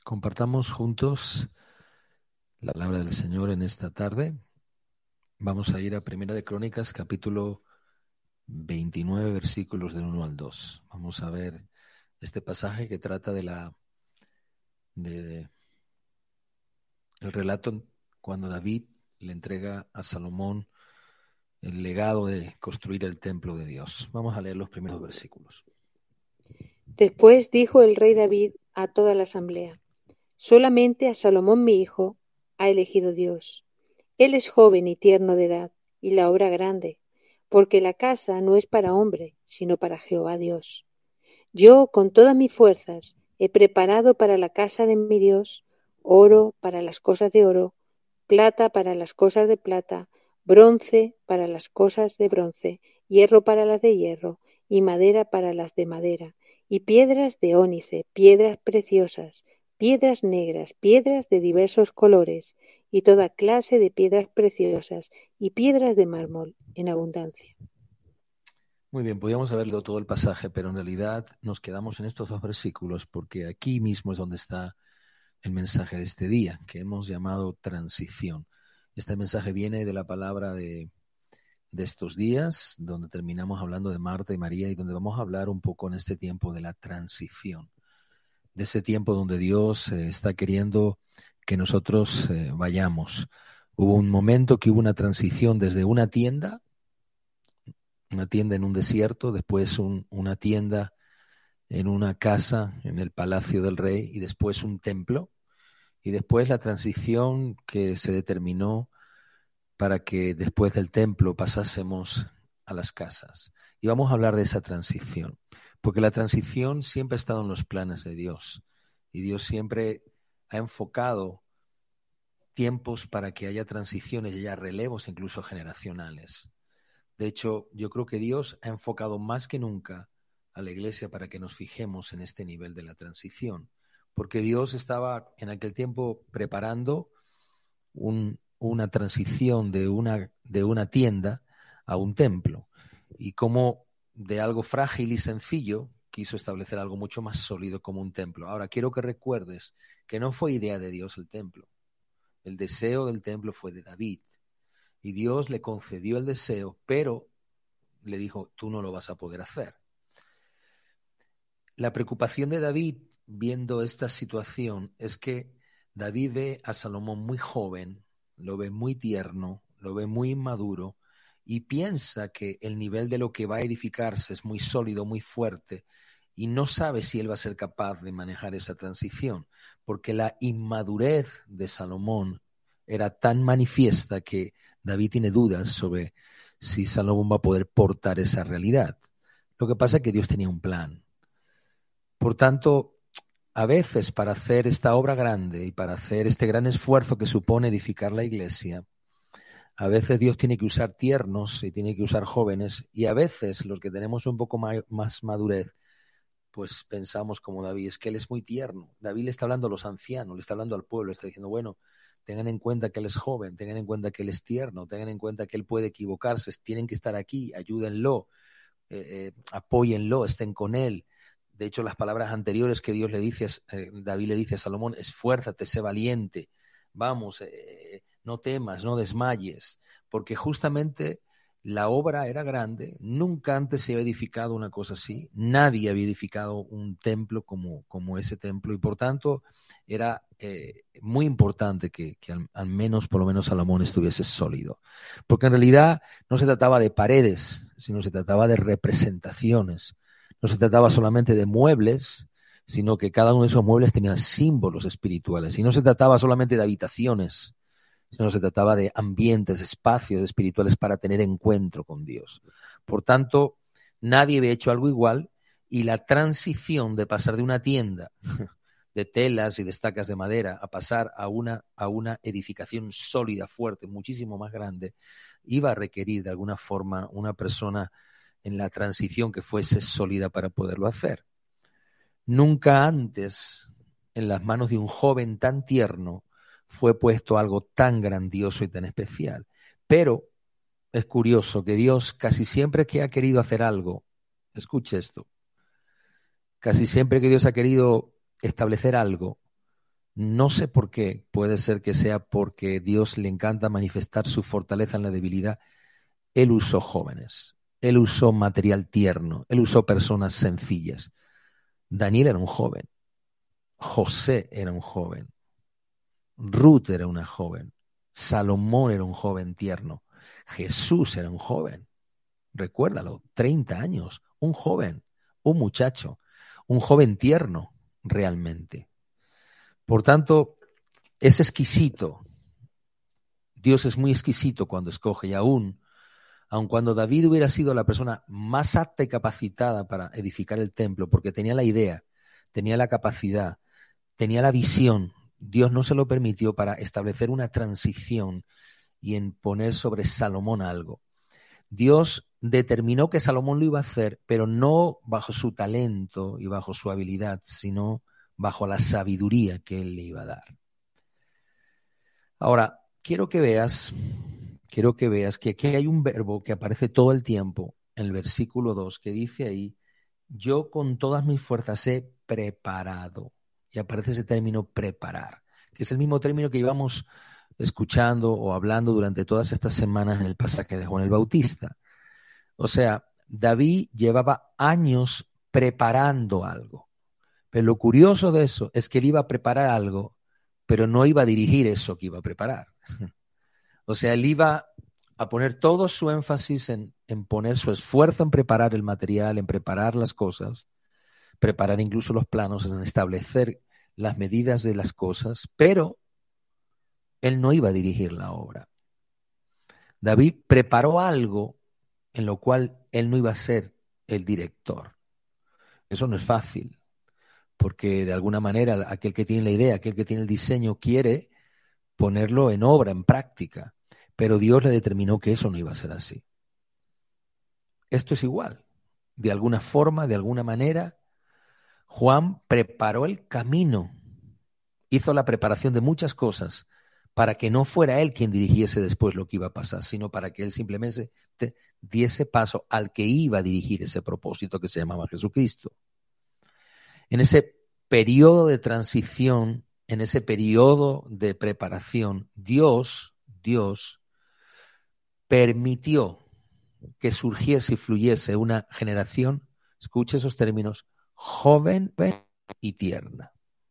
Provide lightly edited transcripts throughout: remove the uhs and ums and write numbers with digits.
Compartamos juntos la palabra del Señor en esta tarde. Vamos a ir a Primera de Crónicas, capítulo 29, versículos del 1 al 2. Vamos a ver este pasaje que trata el relato cuando David le entrega a Salomón el legado de construir el templo de Dios. Vamos a leer los primeros versículos. Después dijo el rey David a toda la asamblea: solamente a Salomón mi hijo ha elegido Dios. Él es joven y tierno de edad, y la obra grande, porque la casa no es para hombre, sino para Jehová Dios. Yo, con todas mis fuerzas, he preparado para la casa de mi Dios oro para las cosas de oro, plata para las cosas de plata, bronce para las cosas de bronce, hierro para las de hierro, y madera para las de madera, y piedras de ónice, piedras preciosas, piedras negras, piedras de diversos colores, y toda clase de piedras preciosas, y piedras de mármol en abundancia. Muy bien, podríamos haber leído todo el pasaje, pero en realidad nos quedamos en estos dos versículos porque aquí mismo es donde está el mensaje de este día, que hemos llamado transición. Este mensaje viene de la palabra de estos días, donde terminamos hablando de Marta y María y donde vamos a hablar un poco en este tiempo de la transición, de ese tiempo donde Dios está queriendo que nosotros vayamos. Hubo un momento que hubo una transición desde una tienda en un desierto, después una tienda en una casa en el palacio del rey y después un templo. Y después la transición que se determinó para que después del templo pasásemos a las casas. Y vamos a hablar de esa transición, porque la transición siempre ha estado en los planes de Dios. Y Dios siempre ha enfocado tiempos para que haya transiciones y haya relevos incluso generacionales. De hecho, yo creo que Dios ha enfocado más que nunca a la iglesia para que nos fijemos en este nivel de la transición, porque Dios estaba en aquel tiempo preparando una transición de una tienda a un templo, y como de algo frágil y sencillo quiso establecer algo mucho más sólido como un templo. Ahora, quiero que recuerdes que no fue idea de Dios el templo. El deseo del templo fue de David, y Dios le concedió el deseo, pero le dijo, tú no lo vas a poder hacer. La preocupación de David viendo esta situación es que David ve a Salomón muy joven, lo ve muy tierno, lo ve muy inmaduro y piensa que el nivel de lo que va a edificarse es muy sólido, muy fuerte, y no sabe si él va a ser capaz de manejar esa transición, porque la inmadurez de Salomón era tan manifiesta que David tiene dudas sobre si Salomón va a poder portar esa realidad. Lo que pasa es que Dios tenía un plan. Por tanto, a veces para hacer esta obra grande y para hacer este gran esfuerzo que supone edificar la iglesia, a veces Dios tiene que usar tiernos y tiene que usar jóvenes, y a veces los que tenemos un poco más madurez, pues pensamos como David, es que él es muy tierno. David le está hablando a los ancianos, le está hablando al pueblo, está diciendo, bueno, tengan en cuenta que él es joven, tengan en cuenta que él es tierno, tengan en cuenta que él puede equivocarse, tienen que estar aquí, ayúdenlo, apóyenlo, estén con él. De hecho, las palabras anteriores que Dios le dice, David le dice a Salomón, esfuérzate, sé valiente, vamos, no temas, no desmayes, porque justamente la obra era grande, nunca antes se había edificado una cosa así, nadie había edificado un templo como ese templo, y por tanto era muy importante que al menos, por lo menos Salomón estuviese sólido, porque en realidad no se trataba de paredes, sino se trataba de representaciones. No se trataba solamente de muebles, sino que cada uno de esos muebles tenía símbolos espirituales. Y no se trataba solamente de habitaciones, sino se trataba de ambientes, espacios espirituales para tener encuentro con Dios. Por tanto, nadie había hecho algo igual, y la transición de pasar de una tienda de telas y de estacas de madera a pasar a una edificación sólida, fuerte, muchísimo más grande, iba a requerir de alguna forma una persona en la transición que fuese sólida para poderlo hacer. Nunca antes en las manos de un joven tan tierno fue puesto algo tan grandioso y tan especial. Pero es curioso que Dios casi siempre que ha querido hacer algo, escuche esto, casi siempre que Dios ha querido establecer algo, No sé por qué, puede ser que sea porque Dios le encanta manifestar su fortaleza en la debilidad. Él usó jóvenes, él usó material tierno, él usó personas sencillas. Daniel era un joven, José era un joven, Ruth era una joven, Salomón era un joven tierno, Jesús era un joven, recuérdalo, 30 años, un joven, un muchacho, un joven tierno realmente. Por tanto, es exquisito. Dios es muy exquisito cuando escoge, y aun cuando David hubiera sido la persona más apta y capacitada para edificar el templo, porque tenía la idea, tenía la capacidad, tenía la visión, Dios no se lo permitió para establecer una transición y en poner sobre Salomón algo. Dios determinó que Salomón lo iba a hacer, pero no bajo su talento y bajo su habilidad, sino bajo la sabiduría que él le iba a dar. Ahora, quiero que veas que aquí hay un verbo que aparece todo el tiempo en el versículo 2, que dice ahí, yo con todas mis fuerzas he preparado. Y aparece ese término preparar, que es el mismo término que íbamos escuchando o hablando durante todas estas semanas en el pasaje de Juan el Bautista. O sea, David llevaba años preparando algo. Pero lo curioso de eso es que él iba a preparar algo, pero no iba a dirigir eso que iba a preparar. O sea, él iba a poner todo su énfasis en poner su esfuerzo en preparar el material, en preparar las cosas, preparar incluso los planos, en establecer las medidas de las cosas, pero él no iba a dirigir la obra. David preparó algo en lo cual él no iba a ser el director. Eso no es fácil, porque de alguna manera aquel que tiene la idea, aquel que tiene el diseño, quiere ponerlo en obra, en práctica, pero Dios le determinó que eso no iba a ser así. Esto es igual. De alguna forma, de alguna manera, Juan preparó el camino, hizo la preparación de muchas cosas para que no fuera él quien dirigiese después lo que iba a pasar, sino para que él simplemente diese paso al que iba a dirigir ese propósito que se llamaba Jesucristo. En ese periodo de transición, en ese periodo de preparación, Dios permitió que surgiese y fluyese una generación, escuche esos términos, joven y tierna.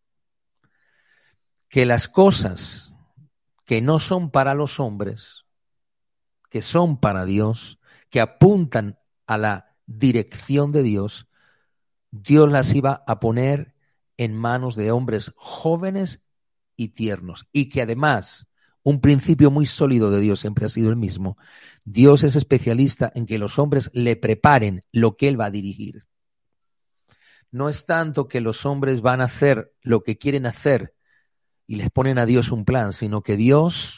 Que las cosas que no son para los hombres, que son para Dios, que apuntan a la dirección de Dios, Dios las iba a poner en manos de hombres jóvenes y tiernos, y que además un principio muy sólido de Dios siempre ha sido el mismo. Dios es especialista en que los hombres le preparen lo que Él va a dirigir. No es tanto que los hombres van a hacer lo que quieren hacer y les ponen a Dios un plan, sino que Dios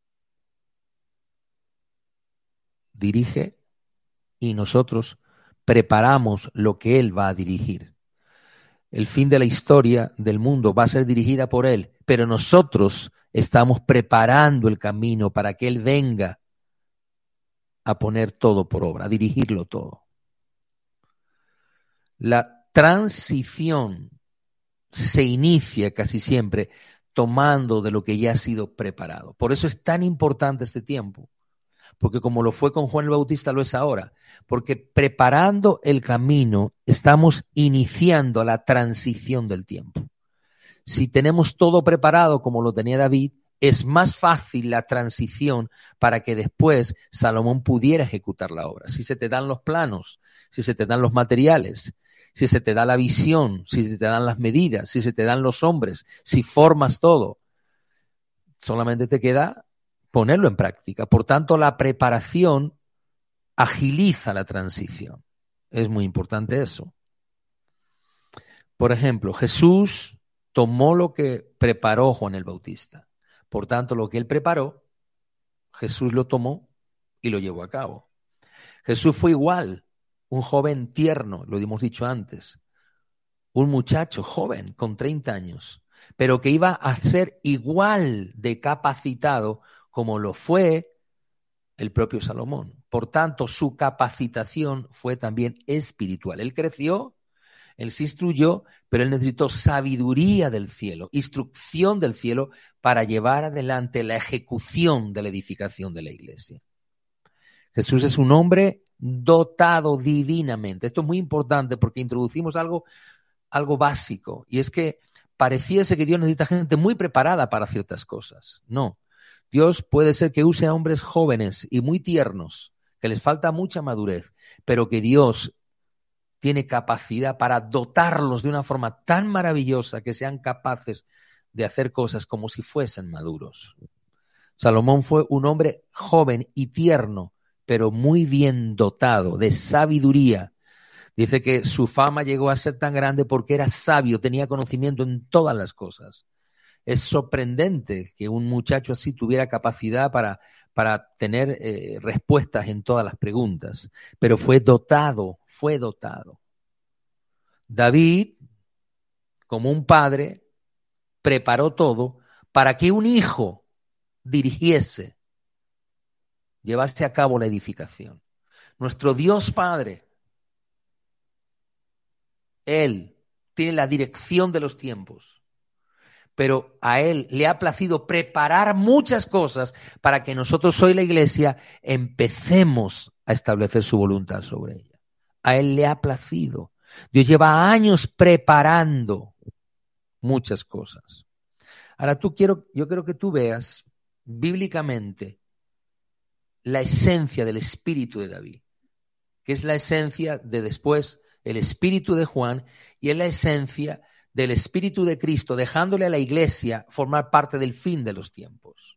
dirige y nosotros preparamos lo que Él va a dirigir. El fin de la historia del mundo va a ser dirigida por Él, pero nosotros estamos preparando el camino para que Él venga a poner todo por obra, a dirigirlo todo. La transición se inicia casi siempre tomando de lo que ya ha sido preparado. Por eso es tan importante este tiempo, porque como lo fue con Juan el Bautista, lo es ahora, porque preparando el camino estamos iniciando la transición del tiempo. Si tenemos todo preparado como lo tenía David, es más fácil la transición para que después Salomón pudiera ejecutar la obra. Si se te dan los planos, si se te dan los materiales, si se te da la visión, si se te dan las medidas, si se te dan los hombres, si formas todo, solamente te queda ponerlo en práctica. Por tanto, la preparación agiliza la transición. Es muy importante eso. Por ejemplo, Jesús tomó lo que preparó Juan el Bautista. Por tanto, lo que él preparó, Jesús lo tomó y lo llevó a cabo. Jesús fue igual, un joven tierno, lo hemos dicho antes, un muchacho joven con 30 años, pero que iba a ser igual de capacitado como lo fue el propio Salomón. Por tanto, su capacitación fue también espiritual. Él creció Él se instruyó, pero él necesitó sabiduría del cielo, instrucción del cielo para llevar adelante la ejecución de la edificación de la iglesia. Jesús es un hombre dotado divinamente. Esto es muy importante porque introducimos algo básico, y es que pareciese que Dios necesita gente muy preparada para ciertas cosas. No, Dios puede ser que use a hombres jóvenes y muy tiernos, que les falta mucha madurez, pero que Dios tiene capacidad para dotarlos de una forma tan maravillosa que sean capaces de hacer cosas como si fuesen maduros. Salomón fue un hombre joven y tierno, pero muy bien dotado de sabiduría. Dice que su fama llegó a ser tan grande porque era sabio, tenía conocimiento en todas las cosas. Es sorprendente que un muchacho así tuviera capacidad para tener respuestas en todas las preguntas, pero fue dotado. David, como un padre, preparó todo para que un hijo dirigiese, llevase a cabo la edificación. Nuestro Dios Padre, Él tiene la dirección de los tiempos, pero a Él le ha placido preparar muchas cosas para que nosotros hoy, la iglesia, empecemos a establecer su voluntad sobre ella. A Él le ha placido. Dios lleva años preparando muchas cosas. Ahora yo quiero que tú veas bíblicamente la esencia del espíritu de David, que es la esencia de después el espíritu de Juan, y es la esencia del espíritu de Cristo, dejándole a la iglesia formar parte del fin de los tiempos.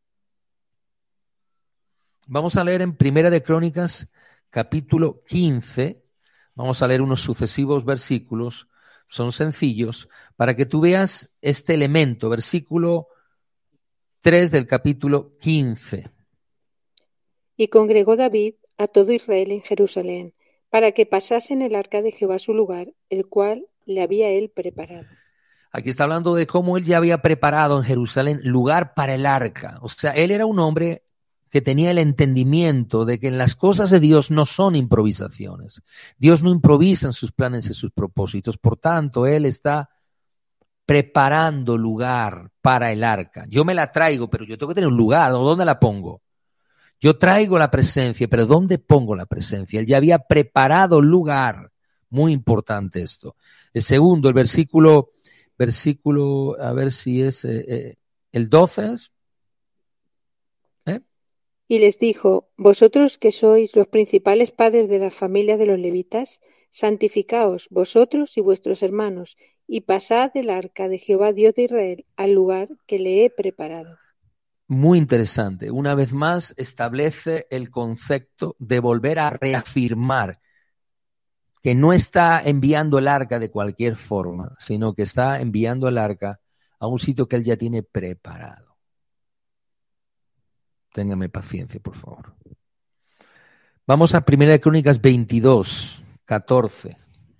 Vamos a leer en Primera de Crónicas, capítulo 15, vamos a leer unos sucesivos versículos, son sencillos, para que tú veas este elemento, versículo 3 del capítulo 15. Y congregó David a todo Israel en Jerusalén, para que pasasen el arca de Jehová a su lugar, el cual le había él preparado. Aquí está hablando de cómo él ya había preparado en Jerusalén lugar para el arca. O sea, él era un hombre que tenía el entendimiento de que en las cosas de Dios no son improvisaciones. Dios no improvisa en sus planes y sus propósitos. Por tanto, él está preparando lugar para el arca. Yo me la traigo, pero yo tengo que tener un lugar. ¿Dónde la pongo? Yo traigo la presencia, pero ¿dónde pongo la presencia? Él ya había preparado lugar. Muy importante esto. El segundo, el versículo, a ver si es el 12. Y les dijo: vosotros que sois los principales padres de la familia de los levitas, santificaos vosotros y vuestros hermanos, y pasad el arca de Jehová Dios de Israel al lugar que le he preparado. Muy interesante. Una vez más establece el concepto de volver a reafirmar que no está enviando el arca de cualquier forma, sino que está enviando el arca a un sitio que él ya tiene preparado. Téngame paciencia, por favor. Vamos a 1 Crónicas 22, 14.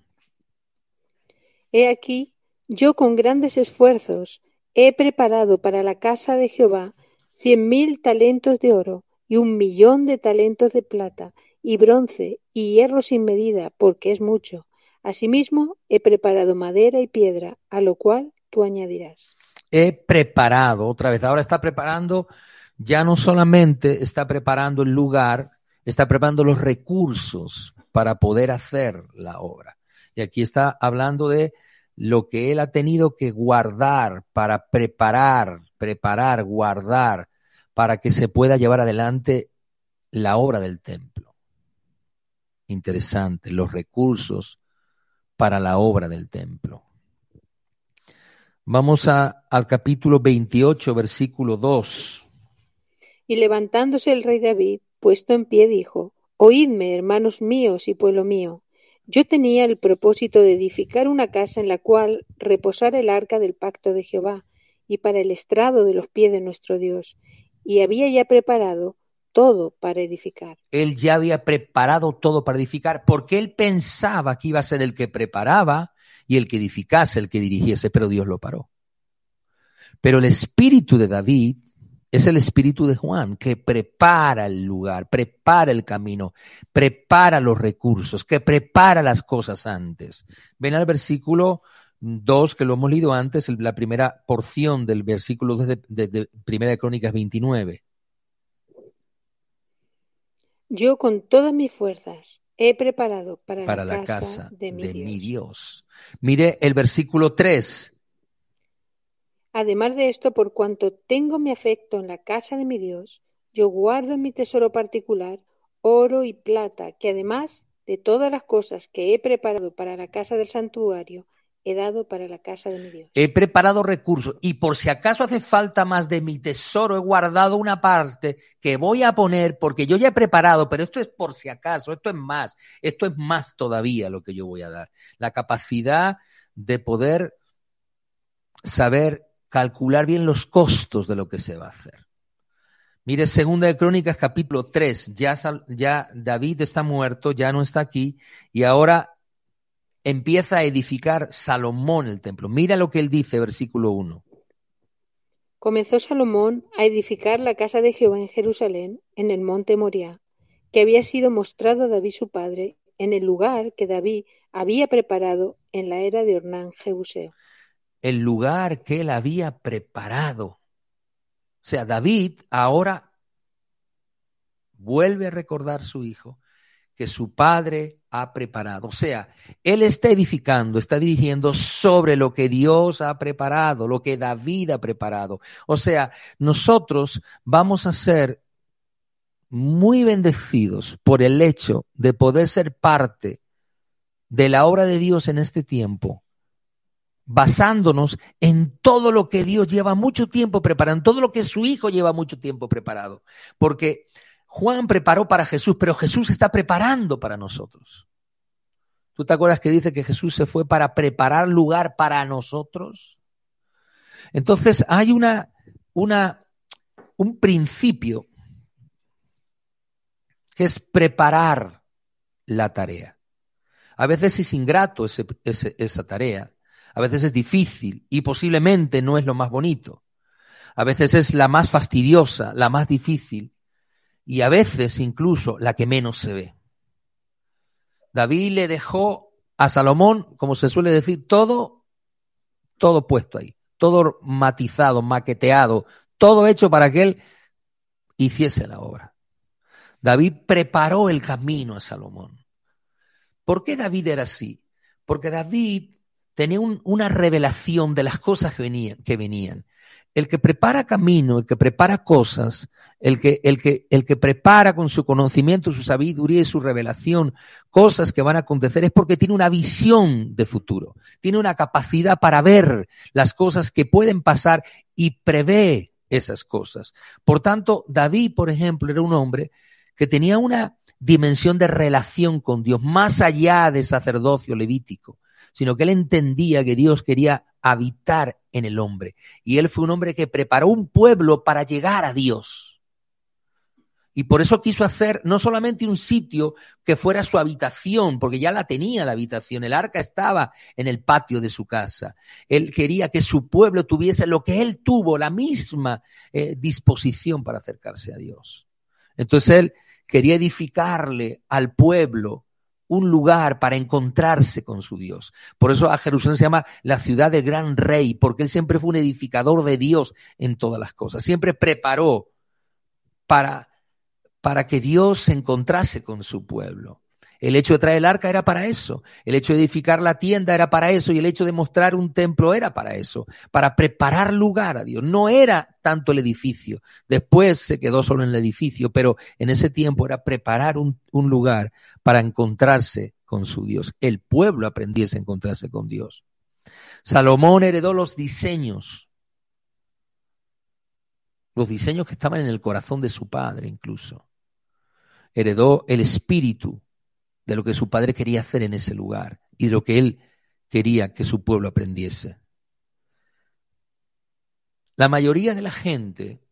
He aquí, yo con grandes esfuerzos he preparado para la casa de Jehová 100,000 talentos de oro y 1,000,000 de talentos de plata y bronce y hierro sin medida, porque es mucho. Asimismo, he preparado madera y piedra, a lo cual tú añadirás. He preparado, otra vez, ahora está preparando, ya no solamente está preparando el lugar, está preparando los recursos para poder hacer la obra. Y aquí está hablando de lo que él ha tenido que guardar para preparar, guardar, para que se pueda llevar adelante la obra del templo. Interesante, los recursos para la obra del templo. Vamos al capítulo 28, versículo 2. Y levantándose el rey David, puesto en pie, dijo: oídme, hermanos míos y pueblo mío. Yo tenía el propósito de edificar una casa en la cual reposara el arca del pacto de Jehová, y para el estrado de los pies de nuestro Dios, y había ya preparado todo para edificar. Él ya había preparado todo para edificar, porque él pensaba que iba a ser el que preparaba y el que edificase, el que dirigiese, pero Dios lo paró. Pero el espíritu de David Es el espíritu de Juan que prepara el lugar, prepara el camino, prepara los recursos, que prepara las cosas antes. Ven al versículo 2, que lo hemos leído antes, la primera porción del versículo 2 de Primera de Crónicas 29. Yo con todas mis fuerzas he preparado Para la la casa de mi Dios. Mire el versículo 3. Además de esto, por cuanto tengo mi afecto en la casa de mi Dios, yo guardo en mi tesoro particular oro y plata, que además de todas las cosas que he preparado para la casa del santuario, he dado para la casa de mi Dios. He preparado recursos y por si acaso hace falta más de mi tesoro, he guardado una parte que voy a poner porque yo ya he preparado, pero esto es por si acaso, esto es más todavía lo que yo voy a dar. La capacidad de poder saber calcular bien los costos de lo que se va a hacer. Mire, Segunda de Crónicas, capítulo 3, ya David está muerto, ya no está aquí, y ahora empieza a edificar Salomón el templo. Mira lo que él dice, versículo 1. Comenzó Salomón a edificar la casa de Jehová en Jerusalén, en el monte Moriah, que había sido mostrado a David su padre, en el lugar que David había preparado en la era de Ornán Jebuseo. El lugar que él había preparado. O sea, David ahora vuelve a recordar a su hijo que su padre ha preparado. O sea, él está edificando, está dirigiendo sobre lo que Dios ha preparado, lo que David ha preparado. O sea, nosotros vamos a ser muy bendecidos por el hecho de poder ser parte de la obra de Dios en este tiempo, basándonos en todo lo que Dios lleva mucho tiempo preparando, todo lo que su Hijo lleva mucho tiempo preparado. Porque Juan preparó para Jesús, pero Jesús está preparando para nosotros. ¿Tú te acuerdas que dice que Jesús se fue para preparar lugar para nosotros? Entonces hay un principio que es preparar la tarea. A veces es ingrato esa tarea. A veces es difícil y posiblemente no es lo más bonito. A veces es la más fastidiosa, la más difícil y a veces incluso la que menos se ve. David le dejó a Salomón, como se suele decir, todo puesto ahí, todo matizado, maqueteado, todo hecho para que él hiciese la obra. David preparó el camino a Salomón. ¿Por qué David era así? Porque David tenía una revelación de las cosas que venían. El que prepara camino, el que prepara cosas, el que prepara con su conocimiento, su sabiduría y su revelación cosas que van a acontecer es porque tiene una visión de futuro, tiene una capacidad para ver las cosas que pueden pasar y prevé esas cosas. Por tanto, David, por ejemplo, era un hombre que tenía una dimensión de relación con Dios, más allá de sacerdocio levítico, sino que él entendía que Dios quería habitar en el hombre. Y él fue un hombre que preparó un pueblo para llegar a Dios. Y por eso quiso hacer no solamente un sitio que fuera su habitación, porque ya la tenía la habitación, el arca estaba en el patio de su casa. Él quería que su pueblo tuviese lo que él tuvo, la misma disposición para acercarse a Dios. Entonces él quería edificarle al pueblo un lugar para encontrarse con su Dios. Por eso a Jerusalén se llama la ciudad del gran rey, porque él siempre fue un edificador de Dios en todas las cosas. Siempre preparó para que Dios se encontrase con su pueblo. El hecho de traer el arca era para eso. El hecho de edificar la tienda era para eso. Y el hecho de mostrar un templo era para eso. Para preparar lugar a Dios. No era tanto el edificio. Después se quedó solo en el edificio. Pero en ese tiempo era preparar un lugar para encontrarse con su Dios. El pueblo aprendiese a encontrarse con Dios. Salomón heredó los diseños. Los diseños que estaban en el corazón de su padre incluso. Heredó el espíritu de lo que su padre quería hacer en ese lugar y de lo que él quería que su pueblo aprendiese. La mayoría de la gente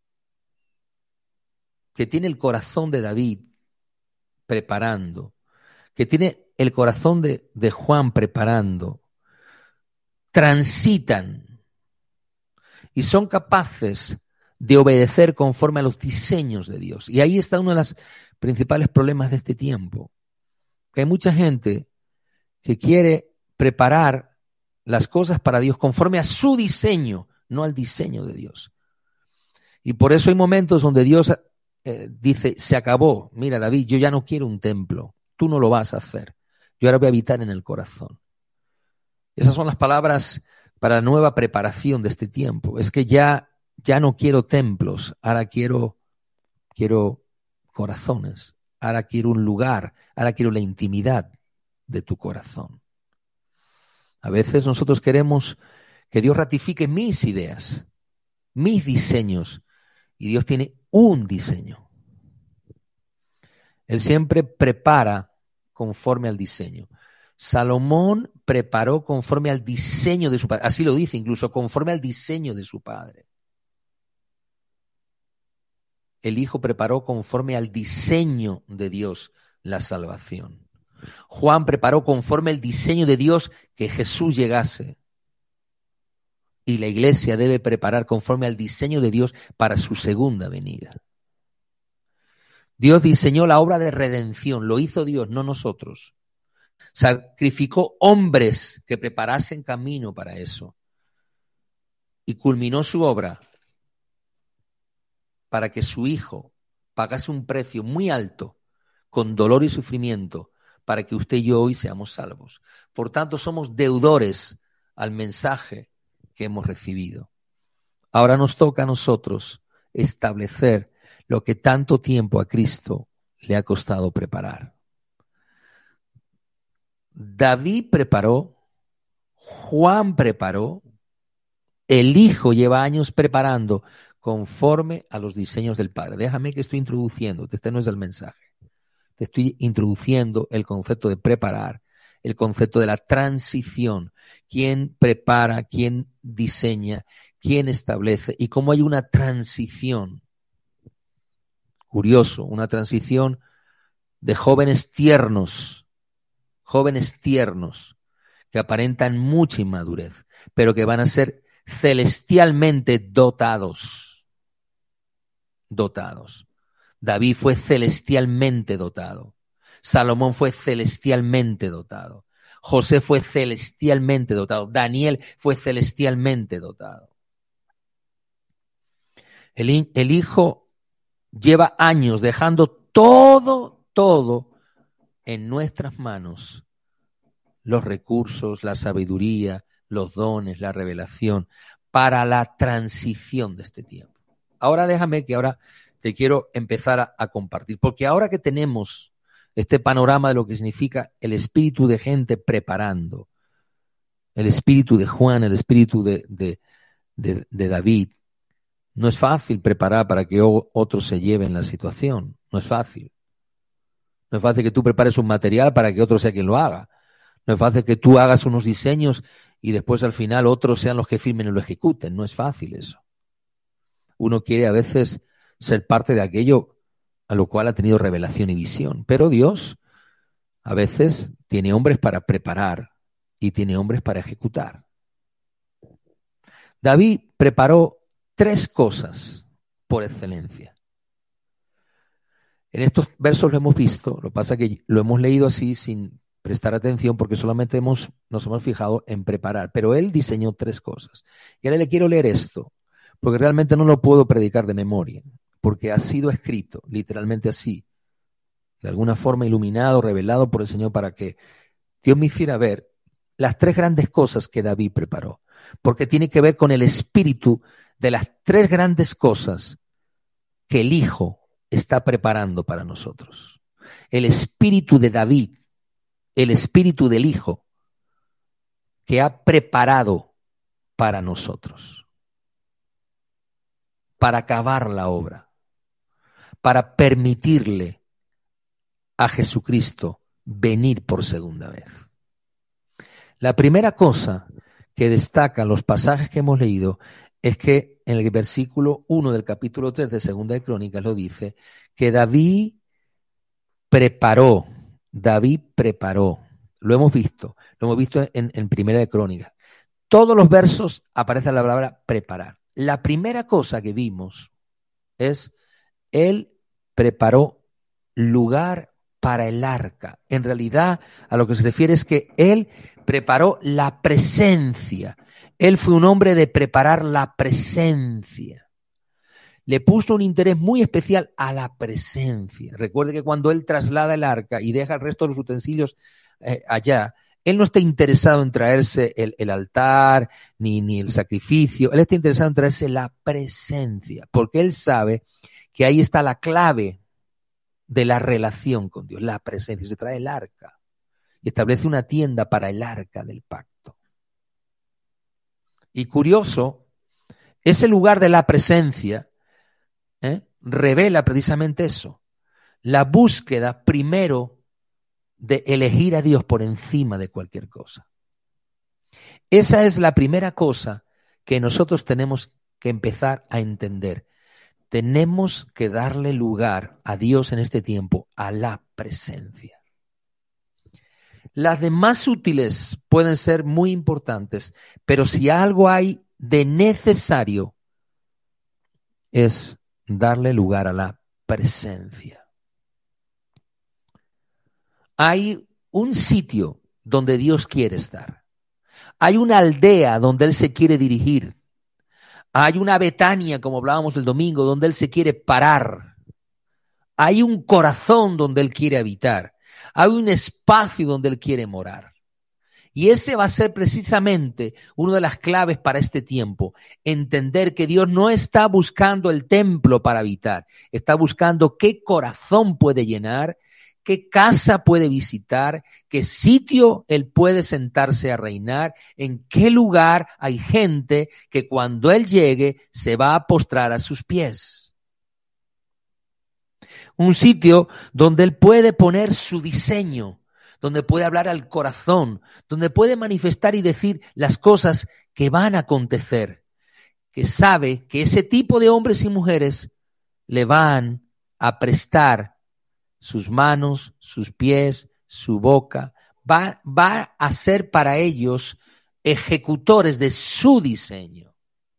que tiene el corazón de David preparando, que tiene el corazón de Juan preparando, transitan y son capaces de obedecer conforme a los diseños de Dios. Y ahí está uno de los principales problemas de este tiempo. Que hay mucha gente que quiere preparar las cosas para Dios conforme a su diseño, no al diseño de Dios. Y por eso hay momentos donde Dios dice, se acabó. Mira, David, yo ya no quiero un templo. Tú no lo vas a hacer. Yo ahora voy a habitar en el corazón. Esas son las palabras para la nueva preparación de este tiempo. Es que ya no quiero templos, ahora quiero corazones, ahora quiero un lugar, ahora quiero la intimidad de tu corazón. A veces nosotros queremos que Dios ratifique mis ideas, mis diseños, y Dios tiene un diseño. Él siempre prepara conforme al diseño. Salomón preparó conforme al diseño de su padre. Así lo dice incluso, conforme al diseño de su padre. El Hijo preparó conforme al diseño de Dios la salvación. Juan preparó conforme al diseño de Dios que Jesús llegase. Y la iglesia debe preparar conforme al diseño de Dios para su segunda venida. Dios diseñó la obra de redención, lo hizo Dios, no nosotros. Sacrificó hombres que preparasen camino para eso. Y culminó su obra para que su Hijo pagase un precio muy alto, con dolor y sufrimiento, para que usted y yo hoy seamos salvos. Por tanto, somos deudores al mensaje que hemos recibido. Ahora nos toca a nosotros establecer lo que tanto tiempo a Cristo le ha costado preparar. David preparó, Juan preparó, el Hijo lleva años preparando conforme a los diseños del Padre. Déjame que estoy introduciendo, este no es el mensaje. Te estoy introduciendo el concepto de preparar, el concepto de la transición. ¿Quién prepara, quién diseña, quién establece? Y cómo hay una transición. Curioso, una transición de jóvenes tiernos que aparentan mucha inmadurez, pero que van a ser celestialmente dotados. David fue celestialmente dotado. Salomón fue celestialmente dotado. José fue celestialmente dotado. Daniel fue celestialmente dotado. El Hijo lleva años dejando todo en nuestras manos. Los recursos, la sabiduría, los dones, la revelación, para la transición de este tiempo. Ahora déjame que ahora te quiero empezar a compartir, porque ahora que tenemos este panorama de lo que significa el espíritu de gente preparando, el espíritu de Juan, el espíritu de David, no es fácil preparar para que otros se lleven la situación, no es fácil. No es fácil que tú prepares un material para que otro sea quien lo haga. No es fácil que tú hagas unos diseños y después al final otros sean los que firmen y lo ejecuten. No es fácil eso. Uno quiere a veces ser parte de aquello a lo cual ha tenido revelación y visión. Pero Dios a veces tiene hombres para preparar y tiene hombres para ejecutar. David preparó 3 cosas por excelencia. En estos versos lo hemos visto, lo que pasa es que lo hemos leído así sin prestar atención porque solamente nos hemos fijado en preparar. Pero él diseñó 3 cosas. Y ahora le quiero leer esto, porque realmente no lo puedo predicar de memoria, porque ha sido escrito literalmente así, de alguna forma iluminado, revelado por el Señor para que Dios me hiciera ver las 3 grandes cosas que David preparó, porque tiene que ver con el espíritu de las 3 grandes cosas que el Hijo está preparando para nosotros. El espíritu de David, el espíritu del Hijo que ha preparado para nosotros, para acabar la obra, para permitirle a Jesucristo venir por segunda vez. La primera cosa que destacan los pasajes que hemos leído es que en el versículo 1 del capítulo 3 de Segunda de Crónicas lo dice, que David preparó, lo hemos visto en Primera de Crónicas. Todos los versos aparece la palabra preparar. la primera cosa que vimos es, Él preparó lugar para el arca. En realidad, a lo que se refiere es que Él preparó la presencia. Él fue un hombre de preparar la presencia. Le puso un interés muy especial a la presencia. Recuerde que cuando Él traslada el arca y deja el resto de los utensilios allá, Él no está interesado en traerse el altar ni el sacrificio. Él está interesado en traerse la presencia, porque Él sabe que ahí está la clave de la relación con Dios, la presencia. Se trae el arca y establece una tienda para el arca del pacto. Y curioso, ese lugar de la presencia revela precisamente eso, la búsqueda primero de elegir a Dios por encima de cualquier cosa. Esa es la primera cosa que nosotros tenemos que empezar a entender. Tenemos que darle lugar a Dios en este tiempo, a la presencia. Las demás útiles pueden ser muy importantes, pero si algo hay de necesario es darle lugar a la presencia. Hay un sitio donde Dios quiere estar. Hay una aldea donde Él se quiere dirigir. Hay una Betania, como hablábamos el domingo, donde Él se quiere parar. Hay un corazón donde Él quiere habitar. Hay un espacio donde Él quiere morar. Y ese va a ser precisamente una de las claves para este tiempo. Entender que Dios no está buscando el templo para habitar. Está buscando qué corazón puede llenar, qué casa puede visitar, qué sitio Él puede sentarse a reinar, en qué lugar hay gente que cuando Él llegue se va a postrar a sus pies. Un sitio donde Él puede poner su diseño, donde puede hablar al corazón, donde puede manifestar y decir las cosas que van a acontecer, que sabe que ese tipo de hombres y mujeres le van a prestar sus manos, sus pies, su boca, va a ser para ellos ejecutores de su diseño.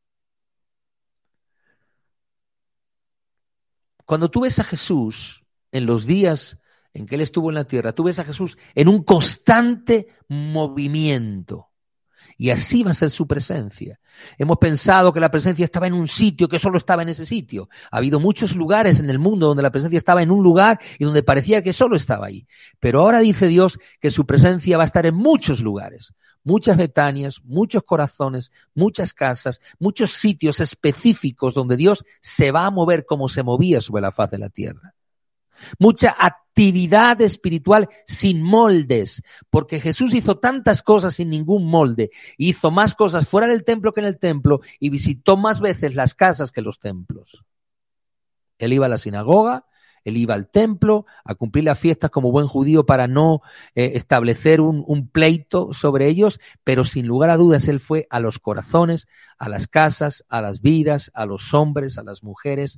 Cuando tú ves a Jesús en los días en que Él estuvo en la tierra, tú ves a Jesús en un constante movimiento. Y así va a ser su presencia. Hemos pensado que la presencia estaba en un sitio, que solo estaba en ese sitio. Ha habido muchos lugares en el mundo donde la presencia estaba en un lugar y donde parecía que solo estaba ahí. Pero ahora dice Dios que su presencia va a estar en muchos lugares. Muchas Betanias, muchos corazones, muchas casas, muchos sitios específicos donde Dios se va a mover como se movía sobre la faz de la tierra. Mucha actividad espiritual sin moldes, porque Jesús hizo tantas cosas sin ningún molde, hizo más cosas fuera del templo que en el templo y visitó más veces las casas que los templos. Él iba a la sinagoga, él iba al templo a cumplir las fiestas como buen judío para no establecer un pleito sobre ellos, pero sin lugar a dudas él fue a los corazones, a las casas, a las vidas, a los hombres, a las mujeres.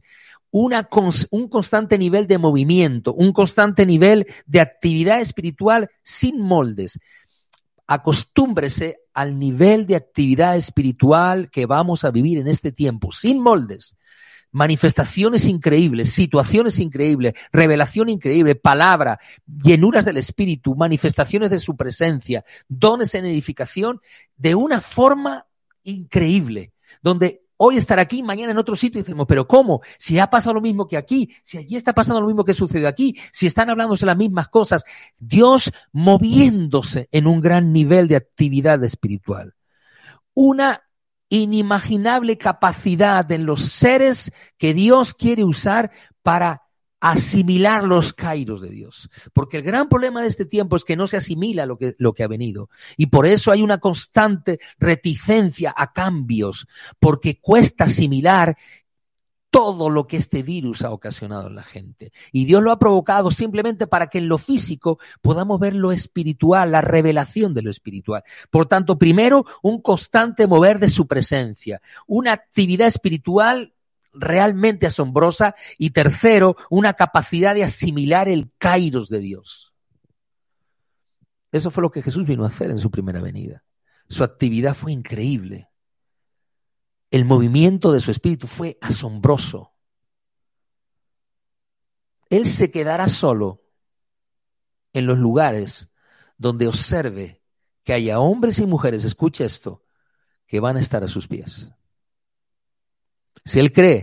Un constante nivel de movimiento, un constante nivel de actividad espiritual sin moldes. Acostúmbrese al nivel de actividad espiritual que vamos a vivir en este tiempo, sin moldes. Manifestaciones increíbles, situaciones increíbles, revelación increíble, palabra, llenuras del Espíritu, manifestaciones de su presencia, dones en edificación, de una forma increíble, donde hoy estar aquí, mañana en otro sitio, y decimos, pero ¿cómo? Si ha pasado lo mismo que aquí, si allí está pasando lo mismo que sucedió aquí, si están hablándose las mismas cosas, Dios moviéndose en un gran nivel de actividad espiritual. Una inimaginable capacidad en los seres que Dios quiere usar para asimilar los kairos de Dios. Porque el gran problema de este tiempo es que no se asimila lo que ha venido. Y por eso hay una constante reticencia a cambios, porque cuesta asimilar todo lo que este virus ha ocasionado en la gente. Y Dios lo ha provocado simplemente para que en lo físico podamos ver lo espiritual, la revelación de lo espiritual. Por tanto, primero, un constante mover de su presencia, una actividad espiritual realmente asombrosa, y tercero, una capacidad de asimilar el kairos de Dios. Eso fue lo que Jesús vino a hacer en su primera venida. Su actividad fue increíble. el movimiento de su espíritu fue asombroso. Él se quedará solo en los lugares donde observe que haya hombres y mujeres, escucha esto, que van a estar a sus pies. Si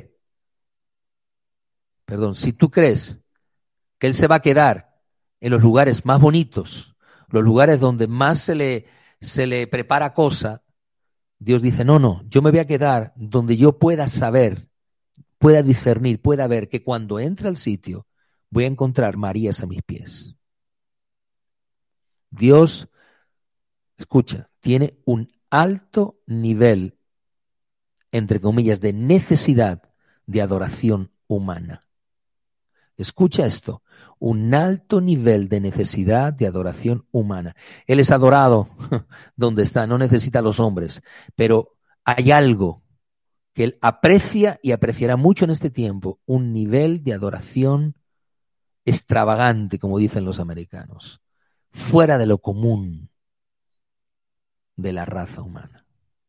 tú crees que él se va a quedar en los lugares más bonitos, los lugares donde más se le prepara cosa, Dios dice, no, yo me voy a quedar donde yo pueda saber, pueda discernir, pueda ver que cuando entre al sitio voy a encontrar Marías a mis pies. Dios, escucha, tiene un alto nivel, entre comillas, de necesidad de adoración humana. Escucha esto, un alto nivel de necesidad de adoración humana. Él es adorado donde está, no necesita a los hombres, pero hay algo que él aprecia y apreciará mucho en este tiempo, un nivel de adoración extravagante, como dicen los americanos, fuera de lo común de la raza humana.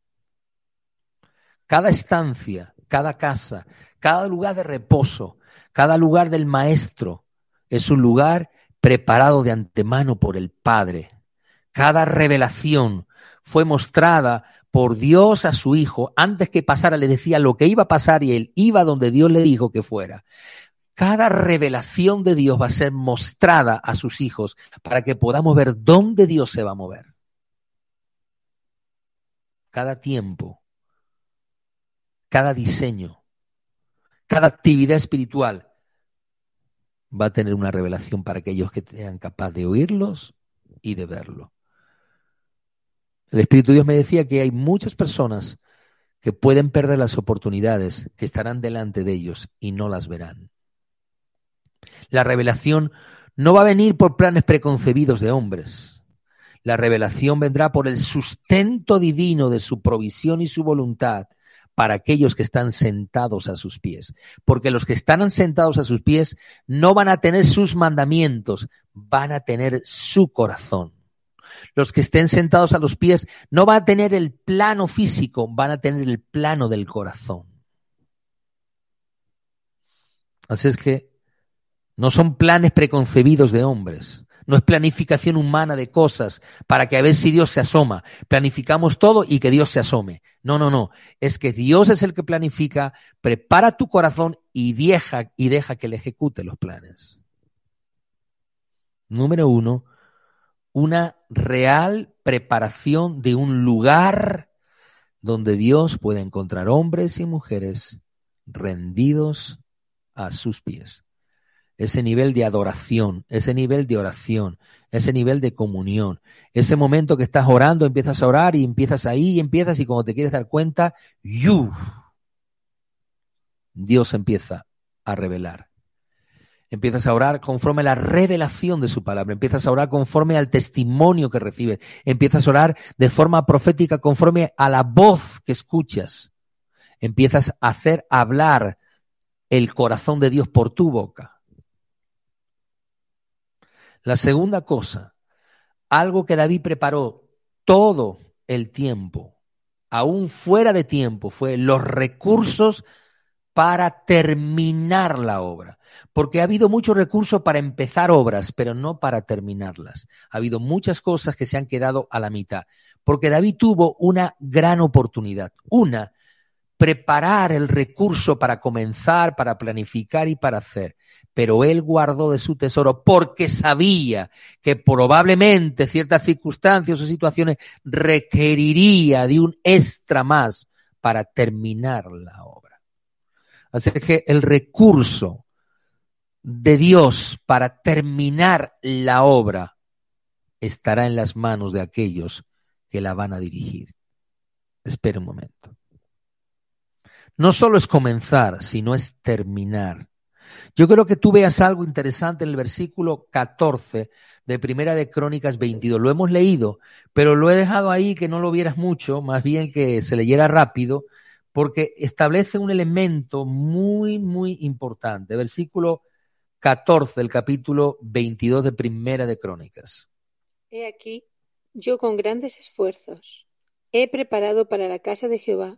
Cada estancia, cada casa, cada lugar de reposo, cada lugar del maestro es un lugar preparado de antemano por el Padre. Cada revelación fue mostrada por Dios a su Hijo. Antes que pasara le decía lo que iba a pasar y él iba donde Dios le dijo que fuera. Cada revelación de Dios va a ser mostrada a sus hijos para que podamos ver dónde Dios se va a mover. Cada tiempo, cada diseño, cada actividad espiritual va a tener una revelación para aquellos que sean capaces de oírlos y de verlo. El Espíritu de Dios me decía que hay muchas personas que pueden perder las oportunidades que estarán delante de ellos y no las verán. La revelación no va a venir por planes preconcebidos de hombres. La revelación vendrá por el sustento divino de su provisión y su voluntad para aquellos que están sentados a sus pies. Porque los que están sentados a sus pies no van a tener sus mandamientos, van a tener su corazón. Los que estén sentados a los pies no van a tener el plano físico, van a tener el plano del corazón. Así es que no son planes preconcebidos de hombres. No es planificación humana de cosas para que a ver si Dios se asoma. Planificamos todo y que Dios se asome. No. Es que Dios es el que planifica, prepara tu corazón y deja que Él ejecute los planes. Número 1, una real preparación de un lugar donde Dios puede encontrar hombres y mujeres rendidos a sus pies. Ese nivel de adoración, ese nivel de oración, ese nivel de comunión, ese momento que estás orando, empiezas a orar y empiezas ahí y cuando te quieres dar cuenta, Dios empieza a revelar. Empiezas a orar conforme a la revelación de su palabra, empiezas a orar conforme al testimonio que recibes, empiezas a orar de forma profética conforme a la voz que escuchas, empiezas a hacer hablar el corazón de Dios por tu boca. La segunda cosa, algo que David preparó todo el tiempo, aún fuera de tiempo, fue los recursos para terminar la obra. Porque ha habido muchos recursos para empezar obras, pero no para terminarlas. Ha habido muchas cosas que se han quedado a la mitad. Porque David tuvo una gran oportunidad. Preparar el recurso para comenzar, para planificar y para hacer. Pero él guardó de su tesoro porque sabía que probablemente ciertas circunstancias o situaciones requeriría de un extra más para terminar la obra. Así que el recurso de Dios para terminar la obra estará en las manos de aquellos que la van a dirigir. Espera un momento. No solo es comenzar, sino es terminar. Yo creo que tú veas algo interesante en el versículo 14 de Primera de Crónicas 22. Lo hemos leído, pero lo he dejado ahí que no lo vieras mucho, más bien que se leyera rápido, porque establece un elemento muy, muy importante. Versículo 14 del capítulo 22 de Primera de Crónicas. He aquí, yo con grandes esfuerzos he preparado para la casa de Jehová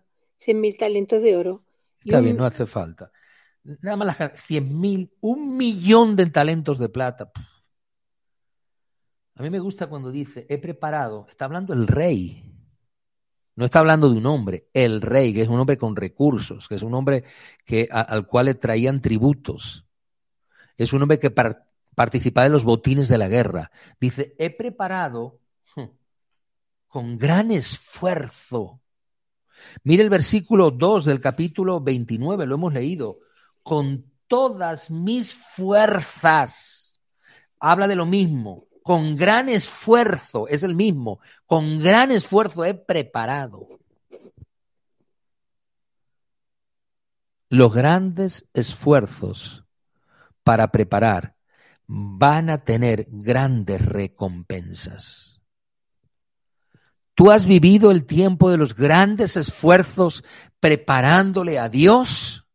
100.000 talentos de oro. Está bien, no hace falta. Nada más 100.000, 1.000.000 de talentos de plata. A mí me gusta cuando dice, he preparado, está hablando el rey. No está hablando de un hombre, el rey, que es un hombre con recursos, que es un hombre al cual le traían tributos. Es un hombre que participaba en los botines de la guerra. Dice, he preparado con gran esfuerzo. Mire el versículo 2 del capítulo 29, lo hemos leído. Con todas mis fuerzas. Habla de lo mismo. Con gran esfuerzo, es el mismo. Con gran esfuerzo he preparado. Los grandes esfuerzos para preparar van a tener grandes recompensas. ¿Tú has vivido el tiempo de los grandes esfuerzos preparándole a Dios?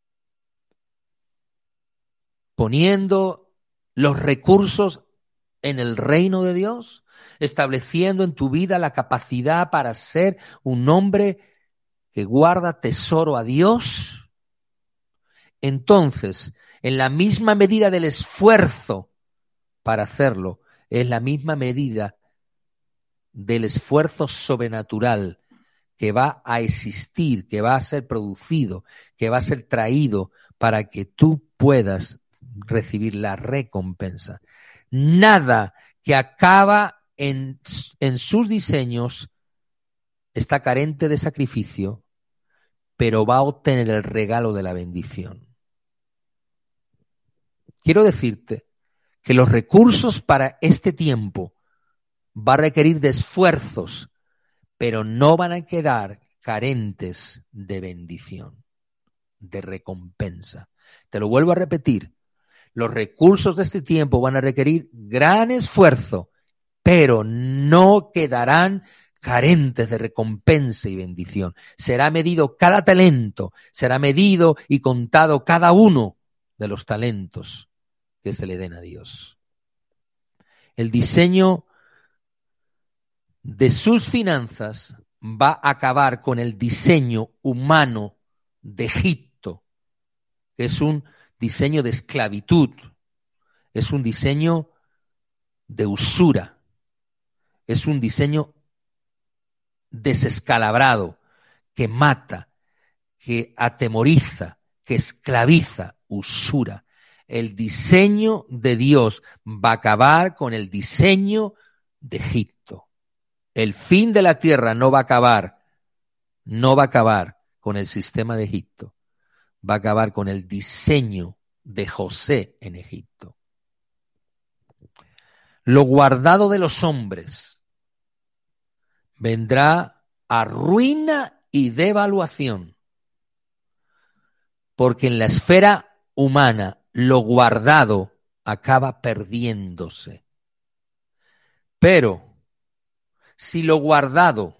Poniendo los recursos en el reino de Dios, estableciendo en tu vida la capacidad para ser un hombre que guarda tesoro a Dios. Entonces, en la misma medida del esfuerzo para hacerlo, es la misma medida del esfuerzo sobrenatural que va a existir, que va a ser producido, que va a ser traído para que tú puedas recibir la recompensa. Nada que acaba en sus diseños está carente de sacrificio, pero va a obtener el regalo de la bendición. Quiero decirte que los recursos para este tiempo va a requerir de esfuerzos, pero no van a quedar carentes de bendición, de recompensa. Te lo vuelvo a repetir. Los recursos de este tiempo van a requerir gran esfuerzo, pero no quedarán carentes de recompensa y bendición. Será medido cada talento, será medido y contado cada uno de los talentos que se le den a Dios. El diseño de sus finanzas va a acabar con el diseño humano de Egipto, que es un diseño de esclavitud, es un diseño de usura, es un diseño desescalabrado, que mata, que atemoriza, que esclaviza, usura. El diseño de Dios va a acabar con el diseño de Egipto. El fin de la tierra no va a acabar con el sistema de Egipto, va a acabar con el diseño de José en Egipto. Lo guardado de los hombres vendrá a ruina y devaluación, porque en la esfera humana lo guardado acaba perdiéndose. Pero si lo guardado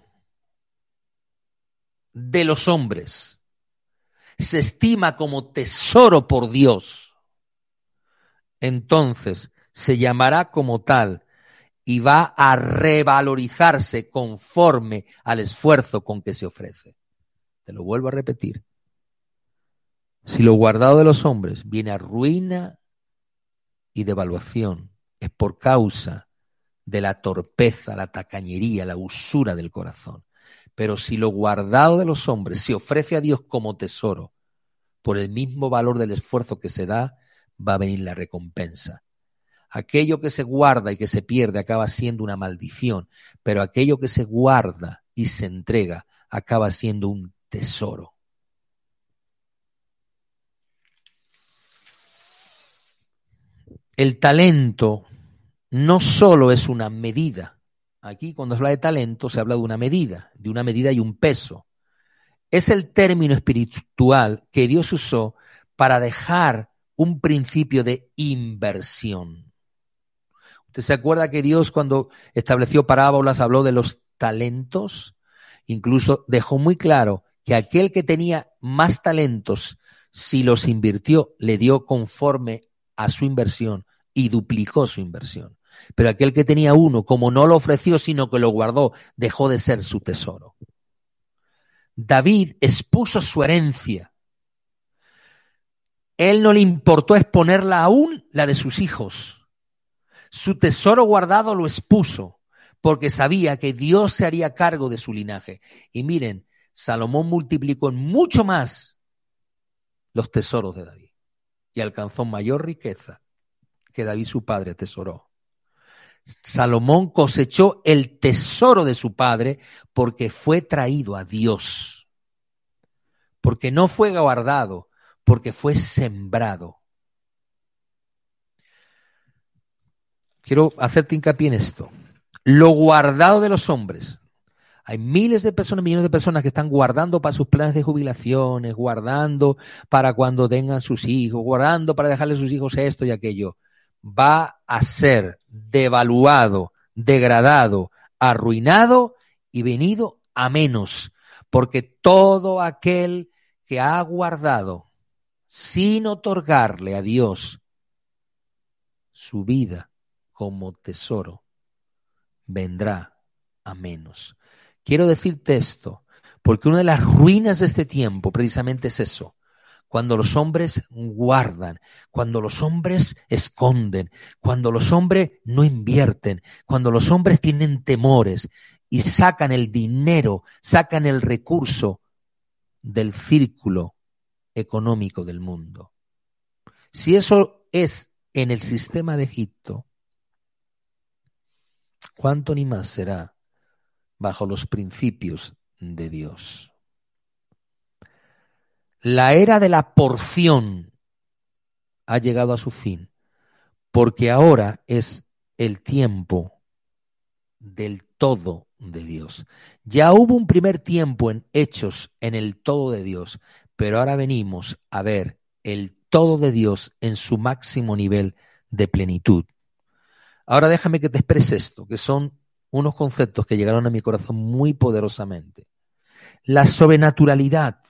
de los hombres se estima como tesoro por Dios, entonces se llamará como tal y va a revalorizarse conforme al esfuerzo con que se ofrece. Te lo vuelvo a repetir. Si lo guardado de los hombres viene a ruina y devaluación, es por causa de la torpeza, la tacañería, la usura del corazón. Pero si lo guardado de los hombres se ofrece a Dios como tesoro, por el mismo valor del esfuerzo que se da, va a venir la recompensa. Aquello que se guarda y que se pierde acaba siendo una maldición, pero aquello que se guarda y se entrega acaba siendo un tesoro. El talento no solo es una medida. Aquí cuando se habla de talento se habla de una medida y un peso. Es el término espiritual que Dios usó para dejar un principio de inversión. ¿Usted se acuerda que Dios cuando estableció parábolas habló de los talentos? Incluso dejó muy claro que aquel que tenía más talentos, si los invirtió, le dio conforme a su inversión y duplicó su inversión. Pero aquel que tenía uno, como no lo ofreció, sino que lo guardó, dejó de ser su tesoro. David expuso su herencia. Él no le importó exponerla aún la de sus hijos. Su tesoro guardado lo expuso porque sabía que Dios se haría cargo de su linaje. Y miren, Salomón multiplicó en mucho más los tesoros de David y alcanzó mayor riqueza que David su padre atesoró. Salomón cosechó el tesoro de su padre porque fue traído a Dios, porque no fue guardado, porque fue sembrado. Quiero hacerte hincapié en esto. Lo guardado de los hombres. Hay miles de personas, millones de personas que están guardando para sus planes de jubilaciones, guardando para cuando tengan sus hijos, guardando para dejarle a sus hijos esto y aquello. Va a ser devaluado, degradado, arruinado y venido a menos. Porque todo aquel que ha guardado sin otorgarle a Dios su vida como tesoro, vendrá a menos. Quiero decirte esto, porque una de las ruinas de este tiempo precisamente es eso. Cuando los hombres guardan, cuando los hombres esconden, cuando los hombres no invierten, cuando los hombres tienen temores y sacan el dinero, sacan el recurso del círculo económico del mundo. Si eso es en el sistema de Egipto, ¿cuánto ni más será bajo los principios de Dios? La era de la porción ha llegado a su fin, porque ahora es el tiempo del todo de Dios. Ya hubo un primer tiempo en Hechos en el todo de Dios, pero ahora venimos a ver el todo de Dios en su máximo nivel de plenitud. Ahora déjame que te exprese esto, que son unos conceptos que llegaron a mi corazón muy poderosamente. La sobrenaturalidad